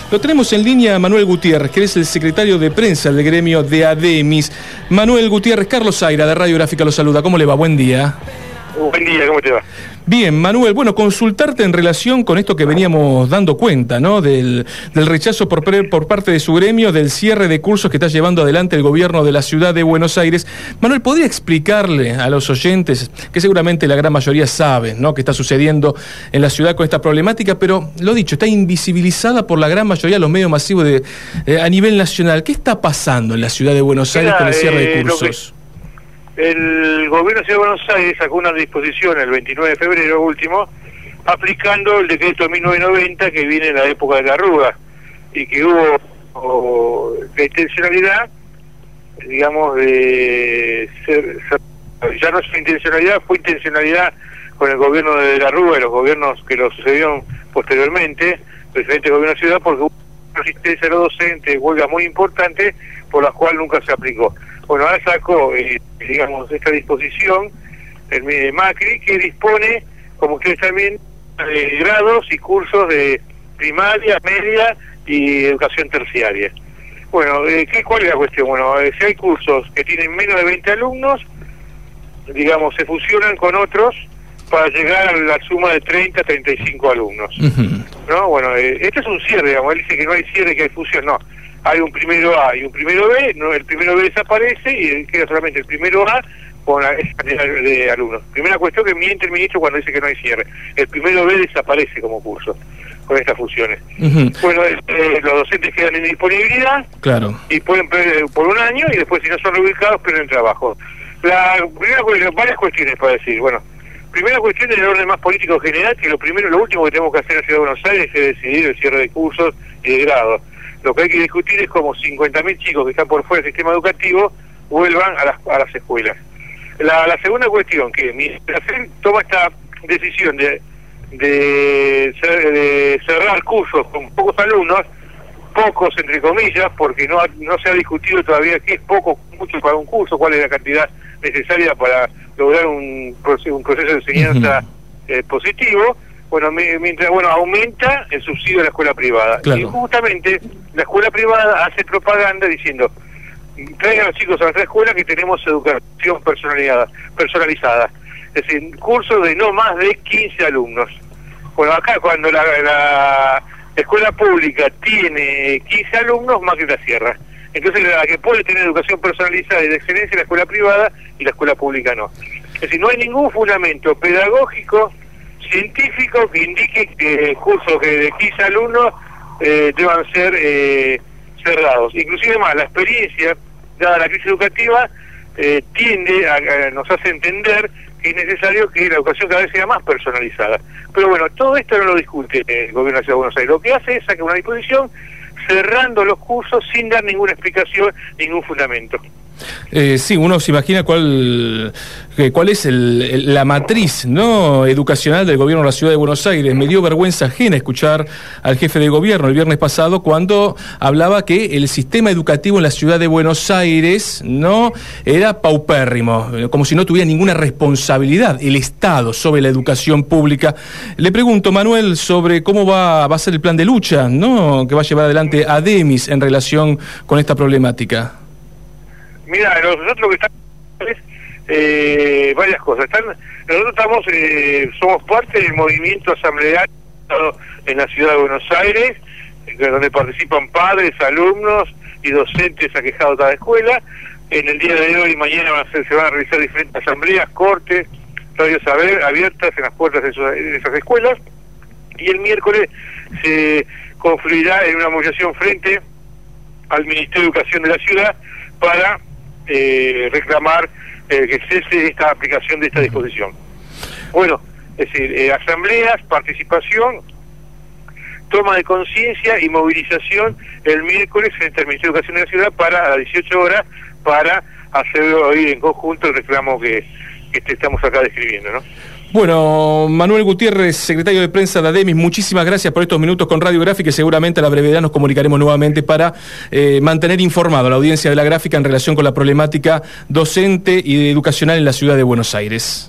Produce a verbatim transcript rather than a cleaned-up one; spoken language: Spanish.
Lo tenemos en línea a Manuel Gutiérrez, que es el secretario de prensa del gremio de ADEMIS. Manuel Gutiérrez, Carlos Zaira, de Radio Gráfica, lo saluda. ¿Cómo le va? Buen día. Buen día, ¿cómo te va? Bien, Manuel, bueno, consultarte en relación con esto que veníamos dando cuenta, ¿no? Del, del rechazo por, por parte de su gremio, del cierre de cursos que está llevando adelante el gobierno de la ciudad de Buenos Aires. Manuel, ¿podría explicarle a los oyentes, que seguramente la gran mayoría saben, ¿no?, qué está sucediendo en la ciudad con esta problemática, pero lo dicho, está invisibilizada por la gran mayoría de los medios masivos de, eh, a nivel nacional? ¿Qué está pasando en la ciudad de Buenos Aires Mira, con el cierre eh, de cursos? El gobierno de Ciudad de Buenos Aires sacó una disposición el veintinueve de febrero último, aplicando el decreto mil novecientos noventa que viene en la época de la Rúa, y que hubo o, la intencionalidad, digamos, de ser, ser, ya no es intencionalidad, fue intencionalidad con el gobierno de la Rúa y los gobiernos que lo sucedieron posteriormente, el diferente gobierno de la ciudad, porque hubo una resistencia de los docentes, huelgas muy importantes, por las cuales nunca se aplicó. Bueno, ahora sacó, eh, digamos, esta disposición, el Macri, que dispone, como ustedes también, de grados y cursos de primaria, media y educación terciaria. Bueno, eh, ¿qué, ¿cuál es la cuestión? Bueno, eh, si hay cursos que tienen menos de veinte alumnos, digamos, se fusionan con otros para llegar a la suma de treinta, treinta y cinco alumnos. Uh-huh. ¿No? Bueno, eh, este es un cierre, digamos, él dice que no hay cierre, que hay fusión, no. Hay un primero A y un primero B, no, el primero B desaparece y queda solamente el primero A con la esa cantidad de alumnos. Primera cuestión que miente el ministro cuando dice que no hay cierre. El primero B desaparece como curso con estas fusiones. Uh-huh. Bueno, eh, los docentes quedan en disponibilidad, claro, y pueden perder por un año y después, si no son reubicados, pierden trabajo. La primera, varias cuestiones para decir. Bueno, primera cuestión del orden más político general, que lo primero, lo último que tenemos que hacer en la Ciudad de Buenos Aires es decidir el cierre de cursos y de grados. Lo que hay que discutir es cómo cincuenta mil chicos que están por fuera del sistema educativo vuelvan a las, a las escuelas. La, la segunda cuestión, que mientras él toma esta decisión de, de, de cerrar cursos con pocos alumnos, pocos entre comillas, porque no, no se ha discutido todavía qué es poco, mucho para un curso, cuál es la cantidad necesaria para lograr un proceso, un proceso de enseñanza uh-huh. eh, positivo. Bueno, mientras bueno aumenta el subsidio de la escuela privada. Claro. Y justamente la escuela privada hace propaganda diciendo, traigan a los chicos a nuestra escuela que tenemos educación personalizada, personalizada. Es decir, cursos de no más de quince alumnos. Bueno, acá cuando la, la escuela pública tiene quince alumnos, más que la cierra. Entonces la que puede tener educación personalizada y de excelencia es la escuela privada y la escuela pública no. Es decir, no hay ningún fundamento pedagógico científico que indique que cursos de quince alumnos eh, deban ser eh, cerrados. Inclusive más, la experiencia, dada la crisis educativa, eh, tiende a, a, nos hace entender que es necesario que la educación cada vez sea más personalizada. Pero bueno, todo esto no lo discute el gobierno de la Ciudad de Buenos Aires. Lo que hace es sacar una disposición cerrando los cursos sin dar ninguna explicación, ningún fundamento. Eh, sí, uno se imagina cuál, cuál es el, el, la matriz, ¿no?, educacional del gobierno de la Ciudad de Buenos Aires. Me dio vergüenza ajena escuchar al jefe de gobierno el viernes pasado cuando hablaba que el sistema educativo en la Ciudad de Buenos Aires no era paupérrimo, como si no tuviera ninguna responsabilidad el Estado sobre la educación pública. Le pregunto, Manuel, sobre cómo va, va a ser el plan de lucha, ¿no?, que va a llevar adelante ADEMIS en relación con esta problemática. Mira, nosotros lo que estamos es eh, varias cosas. Están, nosotros estamos, eh, somos parte del movimiento asambleario en la Ciudad de Buenos Aires, donde participan padres, alumnos y docentes aquejados de cada escuela. En el día de hoy y mañana van a ser, se van a realizar diferentes asambleas, cortes, radios abiertas en las puertas de, esos, de esas escuelas. Y el miércoles se confluirá en una movilización frente al Ministerio de Educación de la ciudad para Eh, reclamar eh, que cese esta aplicación de esta disposición. Bueno, es decir, eh, asambleas, participación, toma de conciencia y movilización el miércoles frente al Ministerio de Educación de la ciudad para a las dieciocho horas para hacer hoy en conjunto el reclamo que, que estamos acá describiendo, ¿no? Bueno, Manuel Gutiérrez, secretario de prensa de ADEMIS, muchísimas gracias por estos minutos con Radio Gráfica y seguramente a la brevedad nos comunicaremos nuevamente para eh, mantener informado a la audiencia de la gráfica en relación con la problemática docente y educacional en la Ciudad de Buenos Aires.